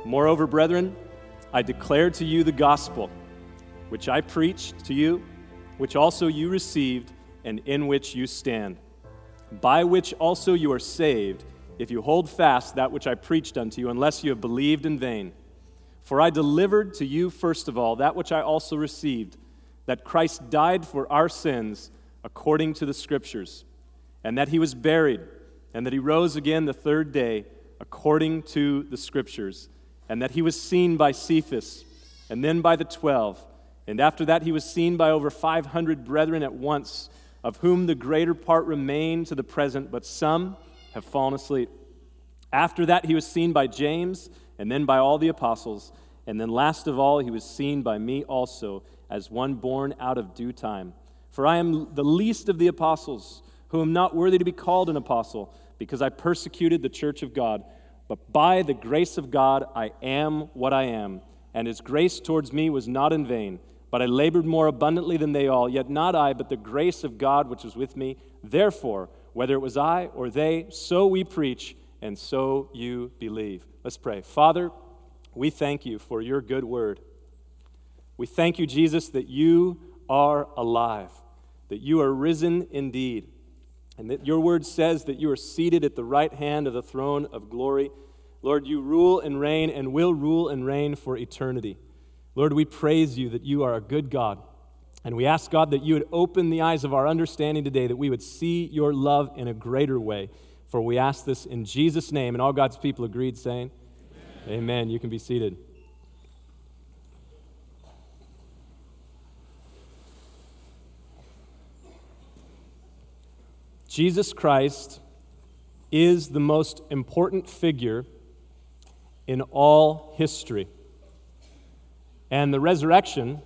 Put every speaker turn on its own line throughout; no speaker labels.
Moreover, brethren, I declare to you the gospel, which I preached to you, which also you received, and in which you stand, by which also you are saved, if you hold fast that which I preached unto you, unless you have believed in vain. For I delivered to you first of all that which I also received, that Christ died for our sins according to the Scriptures, and that he was buried, and that he rose again the third day according to the Scriptures, and that he was seen by Cephas, and then by the 12, and after that he was seen by over 500 brethren at once, of whom the greater part remain to the present, but some have fallen asleep. After that he was seen by James, and then by all the apostles, and then last of all he was seen by me also, as one born out of due time. For I am the least of the apostles, who am not worthy to be called an apostle, because I persecuted the church of God. But by the grace of God I am what I am, and his grace towards me was not in vain. But I labored more abundantly than they all, yet not I, but the grace of God which was with me. Therefore, whether it was I or they, so we preach, and so you believe. Let's pray. Father, we thank you for your good word. We thank you, Jesus, that you are alive, that you are risen indeed, and that your word says that you are seated at the right hand of the throne of glory. Lord, you rule and reign and will rule and reign for eternity. Lord, we praise you that you are a good God. And we ask, God, that you would open the eyes of our understanding today, that we would see your love in a greater way. For we ask this in Jesus' name. And all God's people agreed, saying, Amen. Amen. You can be seated. Jesus Christ is the most important figure in all history. And the resurrection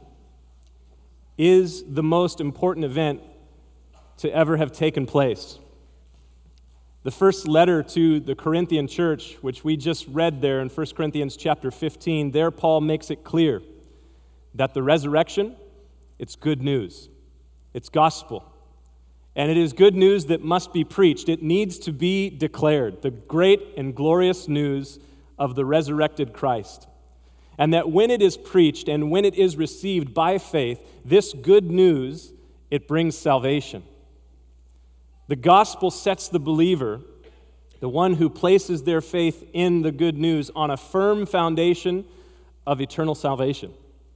is the most important event to ever have taken place. The first letter to the Corinthian church, which we just read there in 1 Corinthians chapter 15, there Paul makes it clear that the resurrection, it's good news. It's gospel. And it is good news that must be preached. It needs to be declared, the great and glorious news of the resurrected Christ. And that when it is preached and when it is received by faith, this good news, it brings salvation. The gospel sets the believer, the one who places their faith in the good news, on a firm foundation of eternal salvation.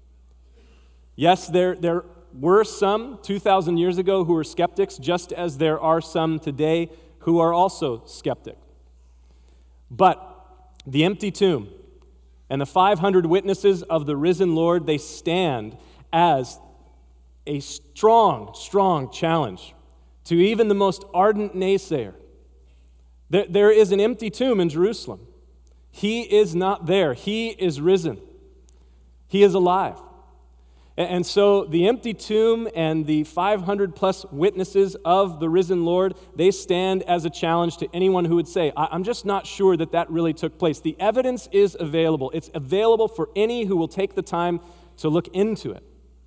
Yes, there were some 2,000 years ago who were skeptics, just as there are some today who are also skeptic. But the empty tomb and the 500 witnesses of the risen Lord, they stand as a strong, strong challenge to even the most ardent naysayer. There is an empty tomb in Jerusalem. He is not there. He is risen. He is alive. And so the empty tomb and the 500 plus witnesses of the risen Lord, they stand as a challenge to anyone who would say, I'm just not sure that really took place. The evidence is available. It's available for any who will take the time to look into it.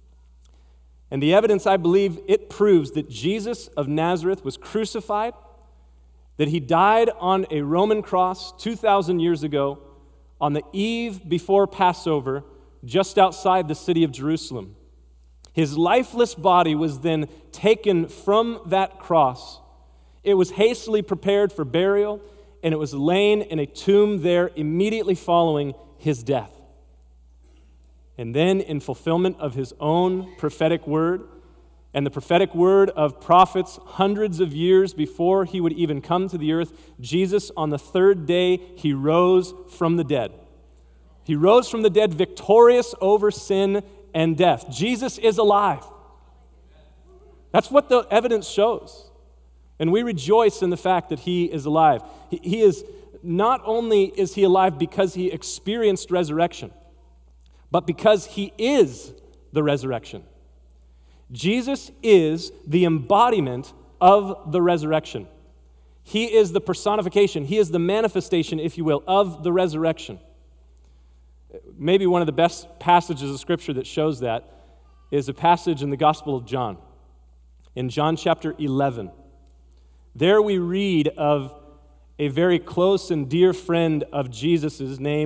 And the evidence, I believe, it proves that Jesus of Nazareth was crucified, that he died on a Roman cross 2,000 years ago on the eve before Passover, just outside the city of Jerusalem. His lifeless body was then taken from that cross. It was hastily prepared for burial, and it was laid in a tomb there immediately following his death. And then, in fulfillment of his own prophetic word, and the prophetic word of prophets hundreds of years before he would even come to the earth, Jesus, on the third day, he rose from the dead. He rose from the dead victorious over sin and death. Jesus is alive. That's what the evidence shows. And we rejoice in the fact that he is alive. He is, not only is he alive because he experienced resurrection, but because he is the resurrection. Jesus is the embodiment of the resurrection. He is the personification. He is the manifestation, if you will, of the resurrection. Maybe one of the best passages of Scripture that shows that is a passage in the Gospel of John. In John chapter 11, there we read of a very close and dear friend of Jesus's named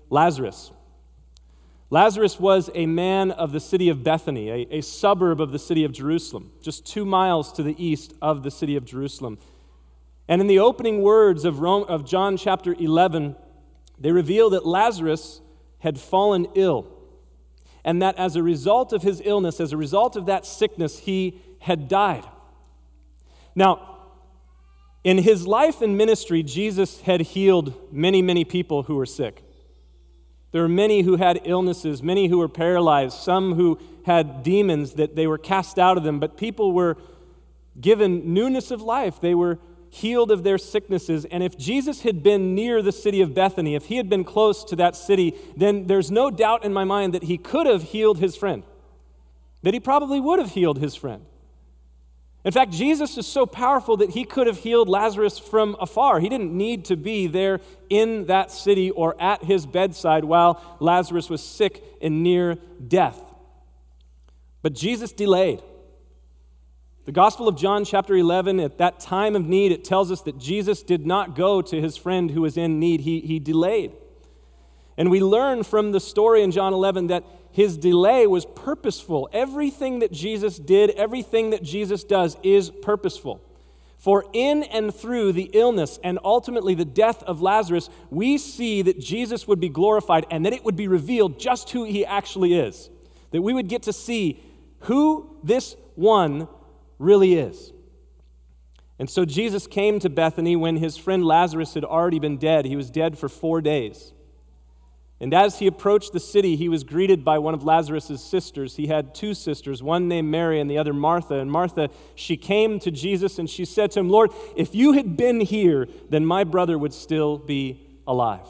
Lazarus. Lazarus was a man of the city of Bethany, a suburb of the city of Jerusalem, just 2 miles to the east of the city of Jerusalem. And in the opening words of John chapter 11, they reveal that Lazarus had fallen ill, and that as a result of his illness, as a result of that sickness, he had died. Now, in his life and ministry, Jesus had healed many, many people who were sick. There were many who had illnesses, many who were paralyzed, some who had demons that they were cast out of them, but people were given newness of life. They were healed of their sicknesses. And if Jesus had been near the city of Bethany, if he had been close to that city, then there's no doubt in my mind that he could have healed his friend, that he probably would have healed his friend. In fact, Jesus is so powerful that he could have healed Lazarus from afar. He didn't need to be there in that city or at his bedside while Lazarus was sick and near death. But Jesus delayed. The Gospel of John chapter 11, at that time of need, it tells us that Jesus did not go to his friend who was in need. He delayed. And we learn from the story in John 11 that his delay was purposeful. Everything that Jesus did, everything that Jesus does is purposeful. For in and through the illness and ultimately the death of Lazarus, we see that Jesus would be glorified and that it would be revealed just who he actually is. That we would get to see who this one really is. And so Jesus came to Bethany when his friend Lazarus had already been dead. He was dead for 4 days. And as he approached the city, he was greeted by one of Lazarus' sisters. He had 2 sisters, one named Mary and the other Martha. And Martha, she came to Jesus and she said to him, "Lord, if you had been here, then my brother would still be alive."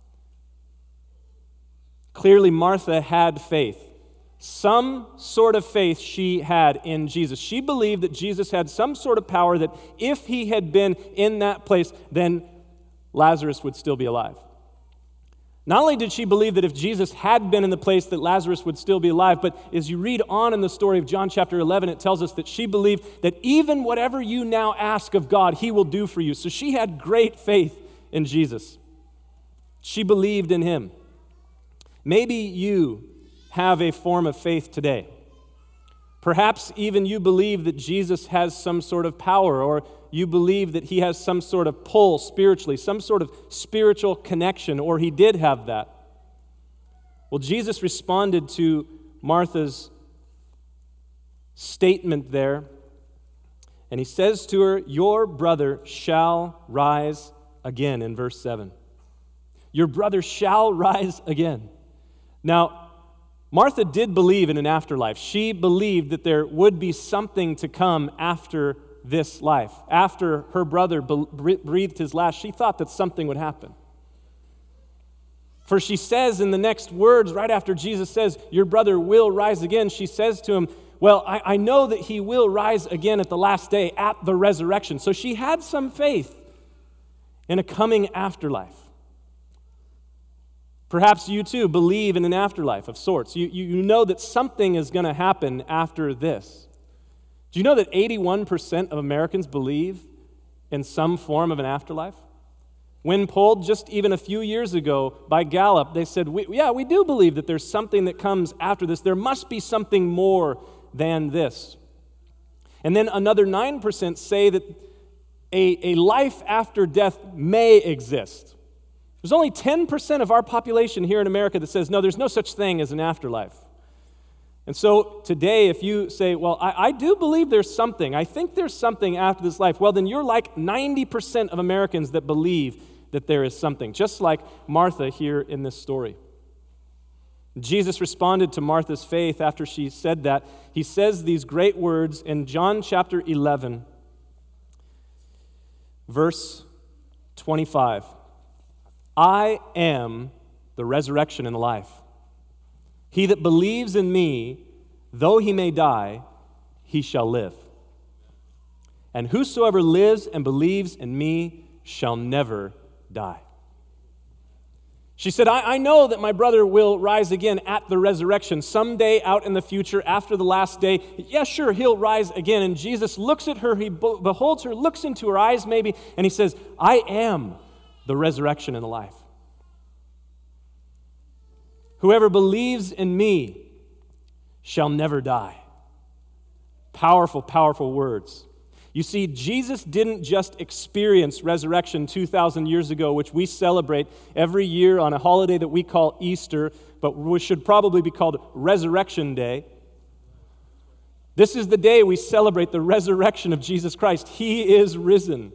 Clearly, Martha had faith. Some sort of faith she had in Jesus. She believed that Jesus had some sort of power that if he had been in that place, then Lazarus would still be alive. Not only did she believe that if Jesus had been in the place that Lazarus would still be alive, but as you read on in the story of John chapter 11, it tells us that she believed that even whatever you now ask of God, he will do for you. So she had great faith in Jesus. She believed in him. Maybe you have a form of faith today. Perhaps even you believe that Jesus has some sort of power, or you believe that he has some sort of pull spiritually, some sort of spiritual connection, or he did have that. Well, Jesus responded to Martha's statement there, and he says to her, "Your brother shall rise again," in verse 7. Your brother shall rise again. Now, Martha did believe in an afterlife. She believed that there would be something to come after this life. After her brother breathed his last, she thought that something would happen. For she says in the next words, right after Jesus says, "Your brother will rise again," she says to him, "Well, I know that he will rise again at the last day, at the resurrection." So she had some faith in a coming afterlife. Perhaps you too believe in an afterlife of sorts. You know that something is going to happen after this. Do you know that 81% of Americans believe in some form of an afterlife? When polled just even a few years ago by Gallup, they said, we do believe that there's something that comes after this. There must be something more than this. And then another 9% say that a life after death may exist. There's only 10% of our population here in America that says, no, there's no such thing as an afterlife. And so today, if you say, well, I do believe there's something, I think there's something after this life, well, then you're like 90% of Americans that believe that there is something, just like Martha here in this story. Jesus responded to Martha's faith after she said that. He says these great words in John chapter 11, verse 25. I am the resurrection and the life. He that believes in me, though he may die, he shall live. And whosoever lives and believes in me shall never die. She said, I know that my brother will rise again at the resurrection. Someday out in the future, after the last day, yeah, sure, he'll rise again. And Jesus looks at her, he beholds her, looks into her eyes maybe, and he says, I am the resurrection and the life. Whoever believes in me shall never die. Powerful, powerful words. You see, Jesus didn't just experience resurrection 2,000 years ago, which we celebrate every year on a holiday that we call Easter, but which should probably be called Resurrection Day. This is the day we celebrate the resurrection of Jesus Christ. He is risen.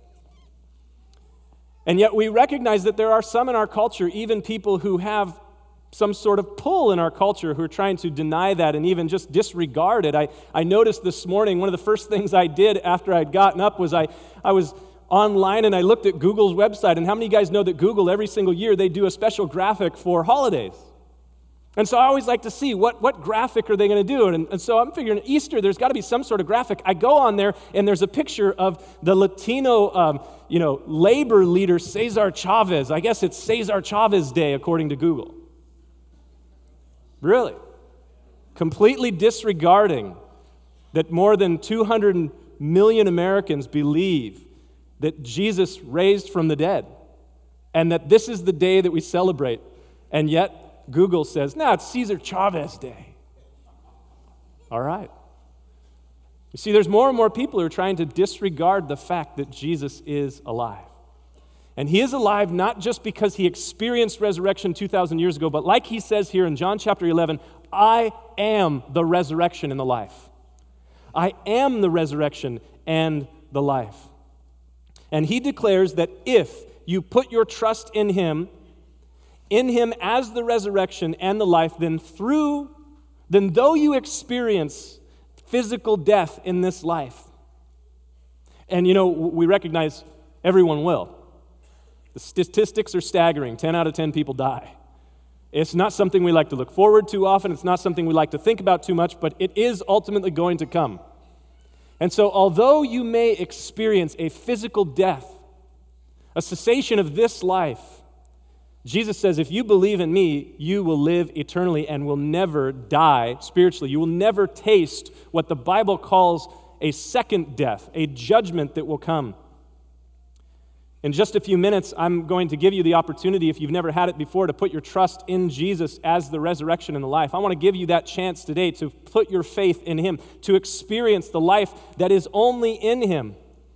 And yet we recognize that there are some in our culture, even people who have some sort of pull in our culture, who are trying to deny that and even just disregard it. I noticed this morning, one of the first things I did after I'd gotten up was I was online and I looked at Google's website. And how many of you guys know that Google, every single year, they do a special graphic for holidays? And so I always like to see what graphic are they going to do. And so I'm figuring Easter, there's got to be some sort of graphic. I go on there, and there's a picture of the Latino labor leader, Cesar Chavez. I guess it's Cesar Chavez Day, according to Google. Really? Completely disregarding that more than 200 million Americans believe that Jesus raised from the dead and that this is the day that we celebrate. And yet, Google says, no, it's Cesar Chavez Day. All right. You see, there's more and more people who are trying to disregard the fact that Jesus is alive. And he is alive not just because he experienced resurrection 2,000 years ago, but like he says here in John chapter 11, I am the resurrection and the life. I am the resurrection and the life. And he declares that if you put your trust in him as the resurrection and the life, then though you experience physical death in this life, and we recognize everyone will. The statistics are staggering. 10 out of 10 people die. It's not something we like to look forward to often. It's not something we like to think about too much, but it is ultimately going to come. And so although you may experience a physical death, a cessation of this life, Jesus says, if you believe in me, you will live eternally and will never die spiritually. You will never taste what the Bible calls a second death, a judgment that will come. In just a few minutes, I'm going to give you the opportunity, if you've never had it before, to put your trust in Jesus as the resurrection and the life. I want to give you that chance today to put your faith in him, to experience the life that is only in him.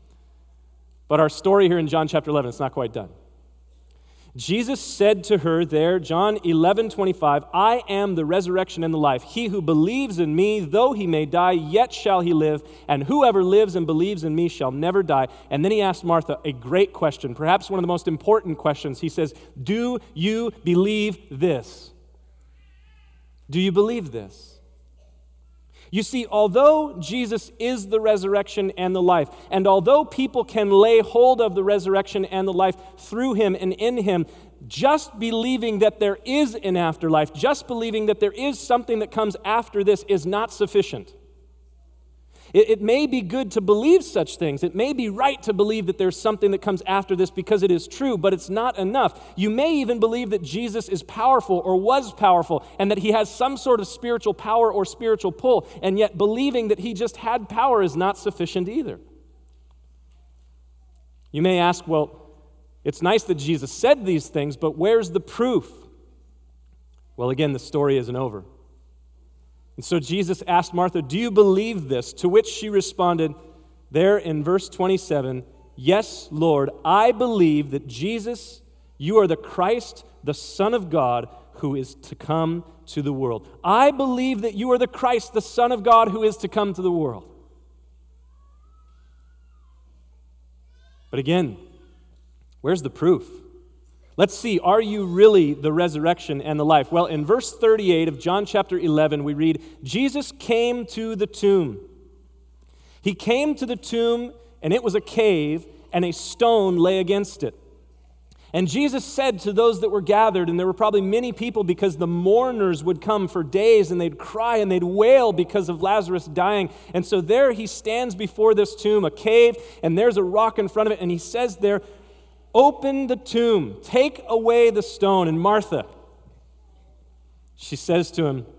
But our story here in John chapter 11, it's not quite done. Jesus said to her there, John 11:25, I am the resurrection and the life. He who believes in me, though he may die, yet shall he live. And whoever lives and believes in me shall never die. And then he asked Martha a great question, perhaps one of the most important questions. He says, do you believe this? Do you believe this? You see, although Jesus is the resurrection and the life, and although people can lay hold of the resurrection and the life through him and in him, just believing that there is an afterlife, just believing that there is something that comes after this is not sufficient. It may be good to believe such things. It may be right to believe that there's something that comes after this because it is true, but it's not enough. You may even believe that Jesus is powerful or was powerful and that he has some sort of spiritual power or spiritual pull, and yet believing that he just had power is not sufficient either. You may ask, well, it's nice that Jesus said these things, but where's the proof? Well, again, the story isn't over. And so Jesus asked Martha, do you believe this? To which she responded there in verse 27, yes, Lord, I believe that Jesus, you are the Christ, the Son of God, who is to come to the world. I believe that you are the Christ, the Son of God, who is to come to the world. But again, where's the proof? Let's see, are you really the resurrection and the life? Well, in verse 38 of John chapter 11, we read, Jesus came to the tomb. He came to the tomb, and it was a cave, and a stone lay against it. And Jesus said to those that were gathered, and there were probably many people because the mourners would come for days, and they'd cry and they'd wail because of Lazarus dying. And so there he stands before this tomb, a cave, and there's a rock in front of it, and he says there, open the tomb, take away the stone. And Martha, she says to him,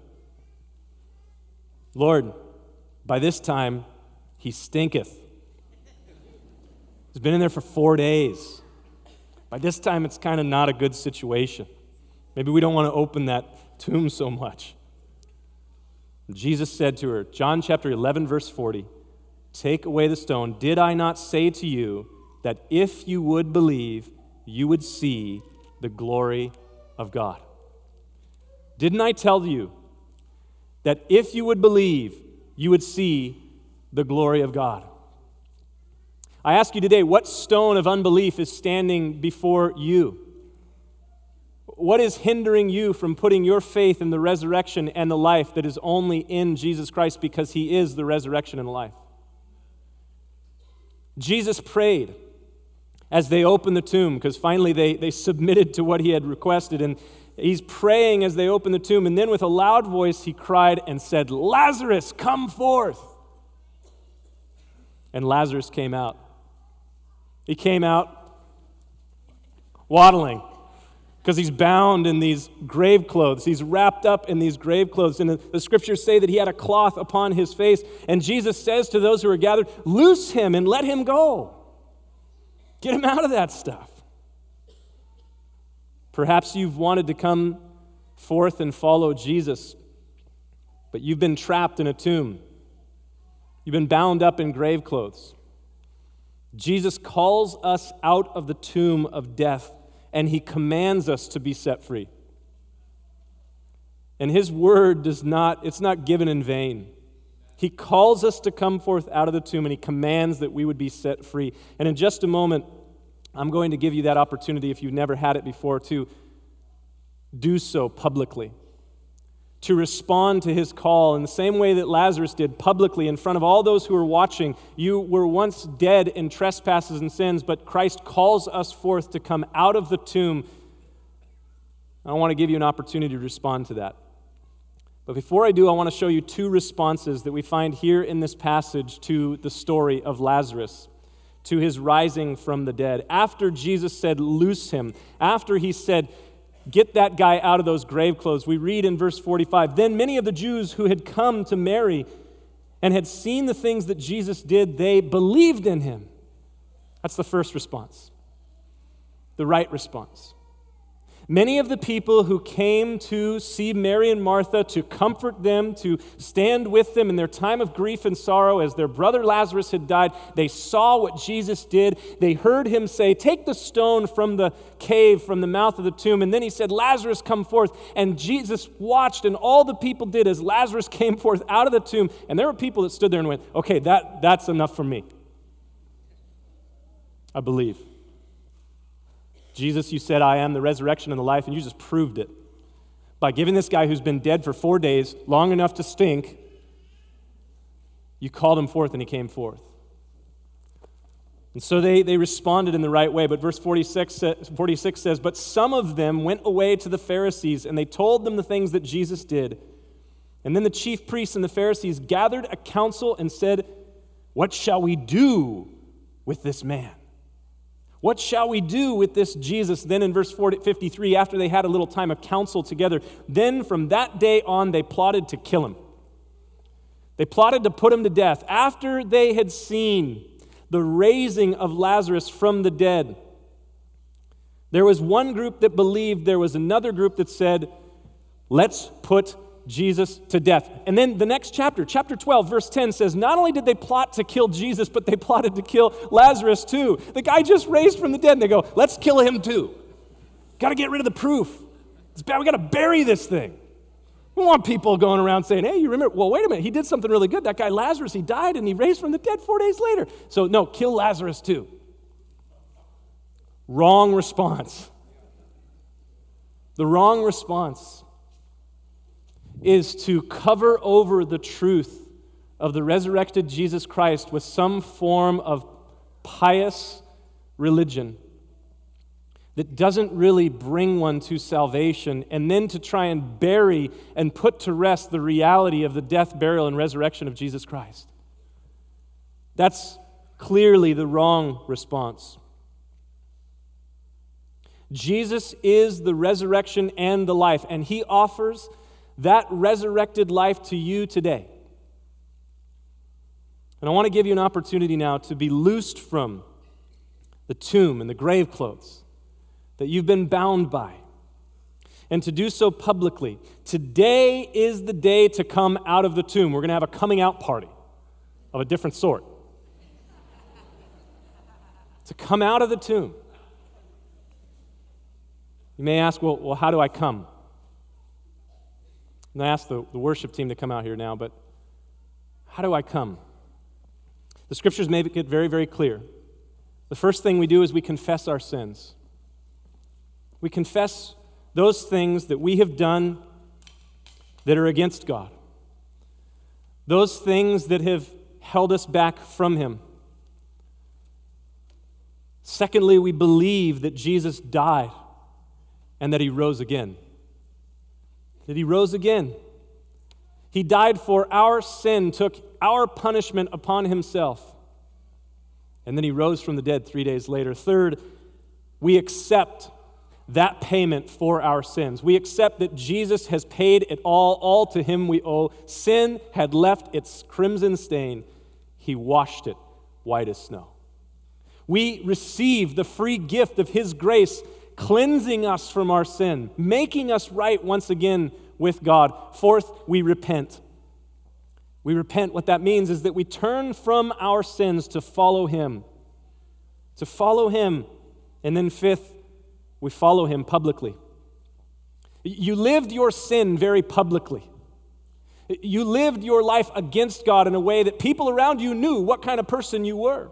Lord, by this time he stinketh. He's been in there for 4 days. By this time it's kind of not a good situation. Maybe we don't want to open that tomb so much. Jesus said to her, John chapter 11, verse 40, "Take away the stone. Did I not say to you that if you would believe, you would see the glory of God?" Didn't I tell you that if you would believe, you would see the glory of God? I ask you today, what stone of unbelief is standing before you? What is hindering you from putting your faith in the resurrection and the life that is only in Jesus Christ, because He is the resurrection and the life? Jesus prayed as they opened the tomb, because finally they submitted to what He had requested, and He's praying as they open the tomb, and then with a loud voice He cried and said, "Lazarus, come forth!" And Lazarus came out. He came out waddling, because he's bound in these grave clothes. He's wrapped up in these grave clothes. And the scriptures say that he had a cloth upon his face. And Jesus says to those who are gathered, "Loose him and let him go." Get him out of that stuff. Perhaps you've wanted to come forth and follow Jesus, but you've been trapped in a tomb. You've been bound up in grave clothes. Jesus calls us out of the tomb of death, and He commands us to be set free. And His word it's not given in vain. He calls us to come forth out of the tomb, and He commands that we would be set free. And in just a moment, I'm going to give you that opportunity, if you've never had it before, to do so publicly, to respond to His call in the same way that Lazarus did, publicly in front of all those who are watching. You were once dead in trespasses and sins, but Christ calls us forth to come out of the tomb. I want to give you an opportunity to respond to that. But before I do, I want to show you two responses that we find here in this passage to the story of Lazarus, to his rising from the dead. After Jesus said, "Loose him," after He said, "Get that guy out of those grave clothes," we read in verse 45, "Then many of the Jews who had come to Mary and had seen the things that Jesus did, they believed in Him." That's the first response, the right response. Many of the people who came to see Mary and Martha, to comfort them, to stand with them in their time of grief and sorrow as their brother Lazarus had died, they saw what Jesus did. They heard Him say, "Take the stone from the cave, from the mouth of the tomb." And then He said, "Lazarus, come forth." And Jesus watched, and all the people did as Lazarus came forth out of the tomb. And there were people that stood there and went, "Okay, that's enough for me. I believe. Jesus, you said, 'I am the resurrection and the life,' and you just proved it by giving this guy who's been dead for 4 days, long enough to stink, you called him forth and he came forth." And so they responded in the right way. But verse 46 says, "But some of them went away to the Pharisees, and they told them the things that Jesus did. And then the chief priests and the Pharisees gathered a council and said, 'What shall we do with this man? What shall we do with this Jesus?'" Then in verse 53, after they had a little time of counsel together, then from that day on they plotted to kill Him. They plotted to put Him to death after they had seen the raising of Lazarus from the dead. There was one group that believed, there was another group that said, "Let's put Jesus to death." And then the next chapter 12, verse 10 says, not only did they plot to kill Jesus, but they plotted to kill Lazarus too. The guy just raised from the dead, and they go, "Let's kill him too. Got to get rid of the proof. It's bad. We got to bury this thing." We want people going around saying, "Hey, you remember, well, wait a minute, he did something really good. That guy Lazarus, he died and he raised from the dead 4 days later. So no, kill Lazarus too." Wrong response. The wrong response is to cover over the truth of the resurrected Jesus Christ with some form of pious religion that doesn't really bring one to salvation, and then to try and bury and put to rest the reality of the death, burial, and resurrection of Jesus Christ. That's clearly the wrong response. Jesus is the resurrection and the life, and He offers that resurrected life to you today. And I want to give you an opportunity now to be loosed from the tomb and the grave clothes that you've been bound by, and to do so publicly. Today is the day to come out of the tomb. We're going to have a coming out party of a different sort. To come out of the tomb. You may ask, well, how do I come? And I ask the worship team to come out here now, but how do I come? The Scriptures make it very, very clear. The first thing we do is we confess our sins. We confess those things that we have done that are against God. Those things that have held us back from Him. Secondly, we believe that Jesus died and that He rose again. That He rose again. He died for our sin, took our punishment upon Himself, and then He rose from the dead 3 days later. Third, we accept that payment for our sins. We accept that Jesus has paid it all to Him we owe. Sin had left its crimson stain. He washed it white as snow. We receive the free gift of His grace, cleansing us from our sin, making us right once again with God. Fourth, we repent. We repent. What that means is that we turn from our sins to follow Him. To follow Him. And then fifth, we follow Him publicly. You lived your sin very publicly. You lived your life against God in a way that people around you knew what kind of person you were.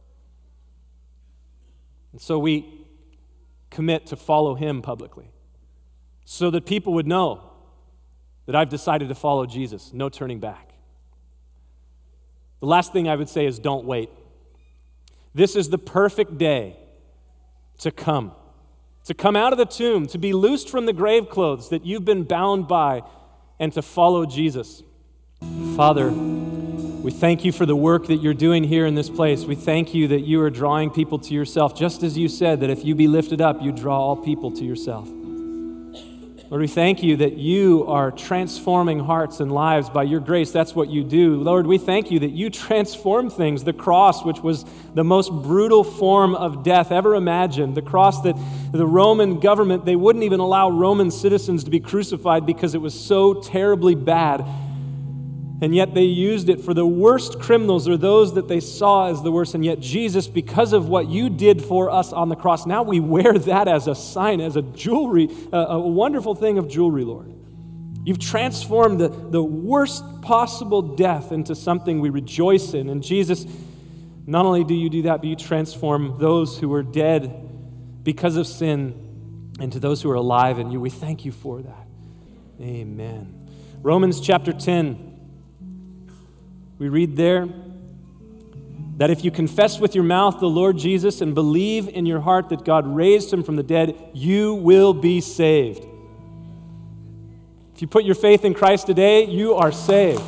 And so we commit to follow Him publicly so that people would know that I've decided to follow Jesus. No turning back. The last thing I would say is don't wait. This is the perfect day to come out of the tomb, to be loosed from the grave clothes that you've been bound by, and to follow Jesus. Father, we thank You for the work that You're doing here in this place. We thank You that You are drawing people to Yourself, just as You said that if You be lifted up, You draw all people to Yourself. Lord, we thank You that You are transforming hearts and lives by Your grace. That's what You do. Lord, we thank You that You transform things. The cross, which was the most brutal form of death ever imagined. The cross that the Roman government, they wouldn't even allow Roman citizens to be crucified because it was so terribly bad. And yet they used it for the worst criminals or those that they saw as the worst. And yet Jesus, because of what You did for us on the cross, now we wear that as a sign, as a jewelry, a wonderful thing of jewelry, Lord. You've transformed the worst possible death into something we rejoice in. And Jesus, not only do You do that, but You transform those who were dead because of sin into those who are alive in You. We thank You for that. Amen. Romans chapter 10. We read there that if you confess with your mouth the Lord Jesus and believe in your heart that God raised Him from the dead, you will be saved. If you put your faith in Christ today, you are saved.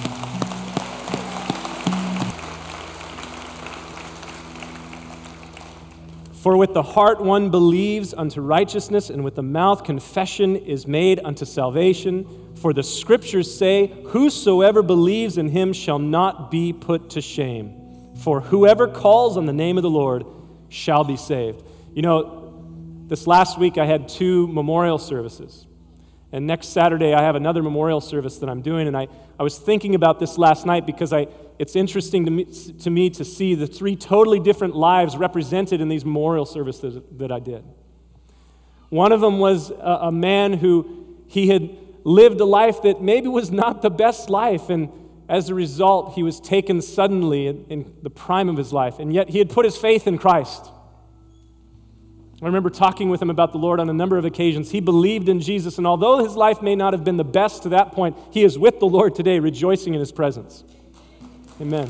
For with the heart one believes unto righteousness, and with the mouth confession is made unto salvation. For the Scriptures say, whosoever believes in Him shall not be put to shame. For whoever calls on the name of the Lord shall be saved. You know, this last week I had 2 memorial services. And next Saturday I have another memorial service that I'm doing. And I was thinking about this last night because it's interesting to me to see the 3 totally different lives represented in these memorial services that I did. One of them was a man who he had lived a life that maybe was not the best life, and as a result, he was taken suddenly in the prime of his life, and yet he had put his faith in Christ. I remember talking with him about the Lord on a number of occasions. He believed in Jesus, and although his life may not have been the best to that point, he is with the Lord today, rejoicing in His presence. Amen.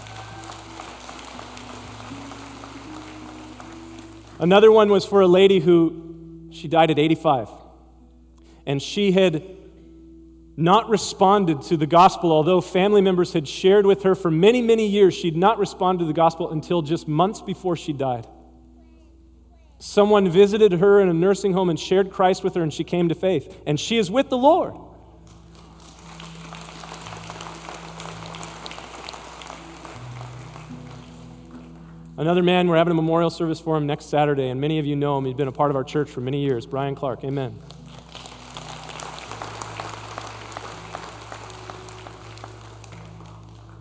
Another one was for a lady who, she died at 85, and she had not responded to the gospel, although family members had shared with her for many, many years. She'd not responded to the gospel until just months before she died. Someone visited her in a nursing home and shared Christ with her, and she came to faith. And she is with the Lord. Another man, we're having a memorial service for him next Saturday, and many of you know him. He's been a part of our church for many years. Brian Clark, amen.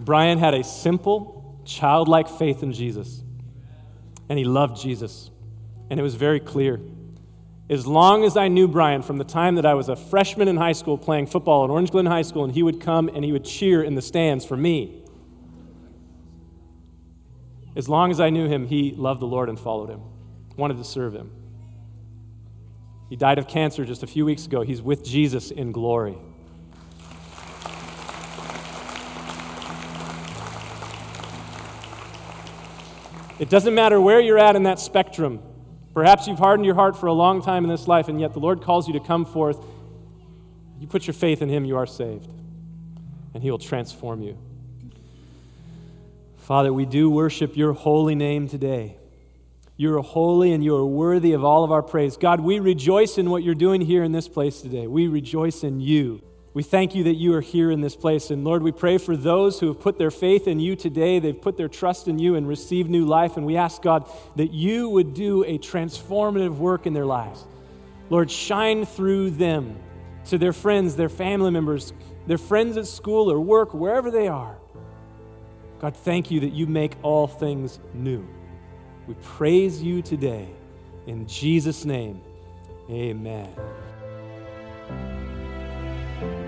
Brian had a simple, childlike faith in Jesus, and he loved Jesus, and it was very clear. As long as I knew Brian, from the time that I was a freshman in high school playing football at Orange Glen High School, and he would come and he would cheer in the stands for me. As long as I knew him, he loved the Lord and followed him, wanted to serve him. He died of cancer just a few weeks ago. He's with Jesus in glory. It doesn't matter where you're at in that spectrum. Perhaps you've hardened your heart for a long time in this life, and yet the Lord calls you to come forth. You put your faith in him, you are saved, and he will transform you. Father, we do worship your holy name today. You are holy and you are worthy of all of our praise. God, we rejoice in what you're doing here in this place today. We rejoice in you. We thank you that you are here in this place. And Lord, we pray for those who have put their faith in you today. They've put their trust in you and received new life. And we ask, God, that you would do a transformative work in their lives. Lord, shine through them to their friends, their family members, their friends at school or work, wherever they are. God, thank you that you make all things new. We praise you today. In Jesus' name, amen.